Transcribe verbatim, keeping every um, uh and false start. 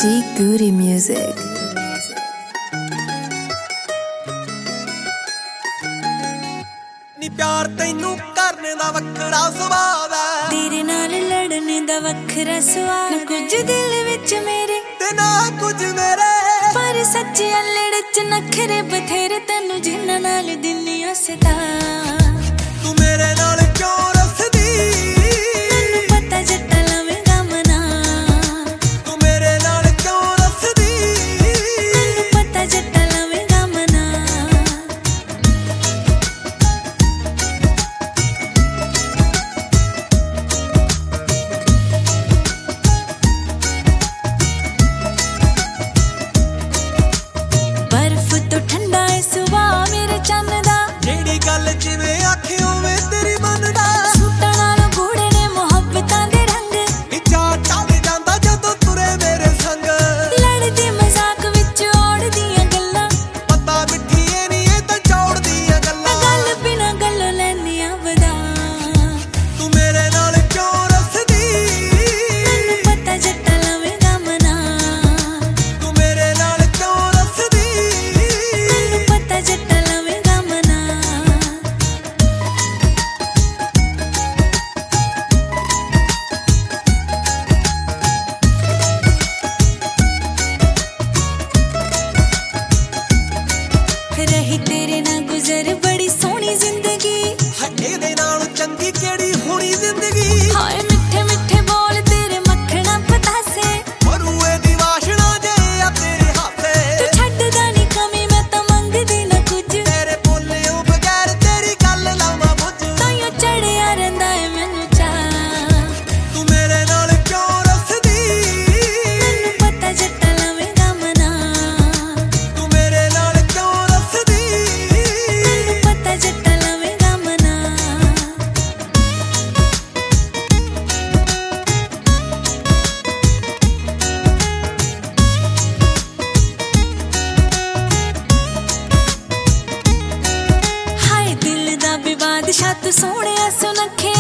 G Goody Music. ਨੀ ਪਿਆਰ ਤੈਨੂੰ ਕਰਨ ਦਾ ਵੱਖਰਾ ਸੁਭਾਅ ਹੈ, ਤੇਰੇ ਨਾਲ ਲੜਨ ਦਾ ਵੱਖਰਾ ਸੁਆਦ, ਨਾ ਕੁਝ ਦਿਲ ਵਿੱਚ ਮੇਰੇ ਤੇ ਨਾ ਕੁਝ ਮੇਰੇ, ਪਰ ਸੱਚੇ ਅਲੜ ਚ ਨਖਰੇ ਬਥੇਰੇ, ਤੈਨੂੰ ਜਿੰਨਾਂ ਨਾਲ ਦਿਲ ਅਸਦਾ। ਤੂੰ ਮੇਰੇ ਨਾਲ ਕਿਉਂ ਰਸਦੀ, ਮੈਨੂੰ ਪਤਾ ਜੱਟਾ ਲਵੇਂਗਾ ਮਨਾ, ਤੂੰ ਮੇਰੇ ਨਾਲ ਕਿਉਂ ਰਸਦੀ, ਮੈਨੂੰ ਪਤਾ ਜੱਟਾ ਲਵੇਂਗਾ ਮਨਾ। ਬਰਫ਼ ਤੋਂ ਠੰਡਾ ਏ ਸੁਭਾਅ ਮੇਰੇ ਚੰਨ ਦਾ, ਜਿਹੜੀ ਗੱਲ ਜਿਵੇਂ ਆਖੇ ਉਵੇਂ ਤੇਰੀ ਮੰਨਦਾ। ਸੂਟਾਂ ਨਾਲੋਂ ਗੂੜੇ ਨੇ ਮੁਹੱਬਤਾਂ ਦੇ ਰੰਗ, ਨੀ ਚਾਅ ਟੱਪ ਜਾਂਦਾ ਜਦੋਂ ਤੁਰੇ ਮੇਰੇ ਸੰਗ, ਲੜਦੀ ਮਜ਼ਾਕ ਵਿੱਚ ਔੜਦੀਆਂ ਗੱਲਾਂ, ਪਤਾ ਮਿੱਠੀ ਏ ਨੀ ਇਹ ਤਾਂ ਚੌੜ ਦੀਆਂ ਮੈਂ ਗੱਲਾਂ। ਗੱਲ ਬਿਨਾਂ ਗੱਲੋਂ ਲੈਂਦੀਆਂ ਵਧਾ। ਤੂੰ ਮੇਰੇ ਨਾਲ ਕਿਉਂ ਰਸਦੀ, ਮੈਨੂੰ ਪਤਾ ਜੱਟਾ ਲਵੇਂਗਾ ਮਨਾ, ਤੂੰ ਮੇਰੇ ਨਾਲ ਕਿਉਂ ਰਸਦੀ, ਮੈਨੂੰ ਪਤਾ ਜੱਟਾ ਲਵੇਂਗਾ ਮਨਾ। ਰਹੀ ਤੇਰੇ ਨਾਲ ਗੁਜ਼ਰ ਬੜੀ ਸੋਹਣੀ ਜ਼ਿੰਦਗੀ, ਹੱਡੇ ਦੇ ਨਾਲ ਚੰਗੀ ਕਿਹੜੀ ਹੋਣੀ ਜ਼ਿੰਦਗੀ। ਹਾਏ ਮਿੱਠੇ ਮਿੱਠੇ ਬੋਲ ਤੇਰੇ ਮੱਖਣਾ ਪਤਾਸੇ, ਮਰੂਏ ਦੀ ਵਾਸ਼ਨਾ ਜੇ ਆ ਤੇਰੇ ਹਾਸੇ, ਤੂੰ ਛੱਡਦਾ ਨੀ ਕਮੀ ਮੈਂ ਤਾਂ ਮੰਗਦੀ ਨਾ ਕੁਝ, ਤੇਰੇ ਬੋਲਿਓ ਬਗੈਰ ਤੇਰੀ ਗੱਲ ਲਾਵਾਂ ਬੁੱਝ। ਤਾਈਓ ਚੜਿਆ ਰਹਿੰਦਾ ਏ ਮੈਨੂੰ ਚਾਅ। ਤੂੰ ਮੇਰੇ ਨਾਲ ਕਿਉਂ ਰਸਦੀ, ਮੈਨੂੰ ਪਤਾ ਜੱਟਾ ਲਵੇਂਗਾ ਮਨਾ, ਤੂੰ ਮੇਰੇ ਨਾਲ ਕਿਉਂ ਰਸਦੀ, ਮੈਨੂੰ ਪਤਾ ਜੱਟਾ ਲਵੇਂਗਾ ਮਨਾ। ਹਾਏ ਦਿਲ ਦਾ ਵਿਵਾਦ ਛੱਤ ਸੋਹਣਿਆ ਸੁਨੱਖੇ,